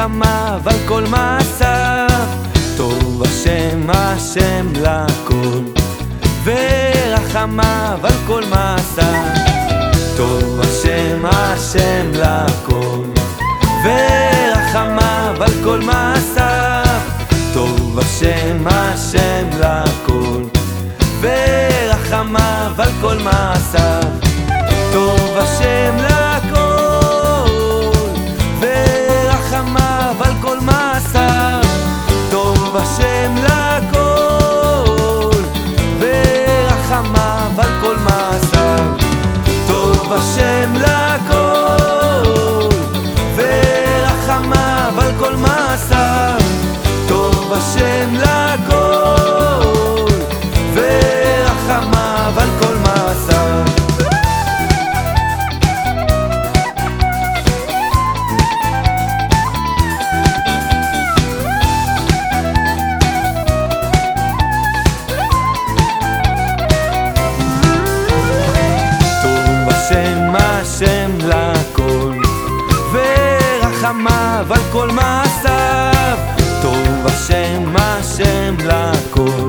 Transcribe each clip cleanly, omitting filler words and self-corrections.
ורחמיו על כל מעשיו. טוב השם, השם לכל, ורחמיו על כל מעשיו. טוב השם, השם לכל, ורחמיו על כל מעשיו. טוב השם, השם לכל, ורחמיו על כל מעשיו. טוב השם לכל, ורחמיו על כל מעשיו. טוב השם לכל, ורחמיו על כל מעשיו. טוב השם לכל, ורחמיו על כל מעשיו. טוב השם לכל, ורחמיו על כל מעשיו. השם לכל, ורחמיו על כל מעשיו. טוב השם, השם לכל,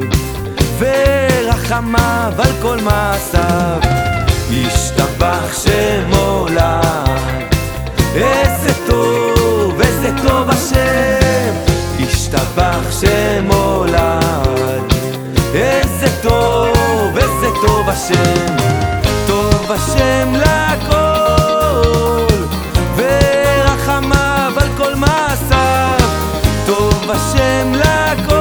ורחמיו על כל מעשיו. ישתבח שמו לעד, איזה טוב השם. ישתבח שמו לעד, איזה טוב השם. טוב השם לכל, ורחמיו על כל מעשיו. טוב השם לכל,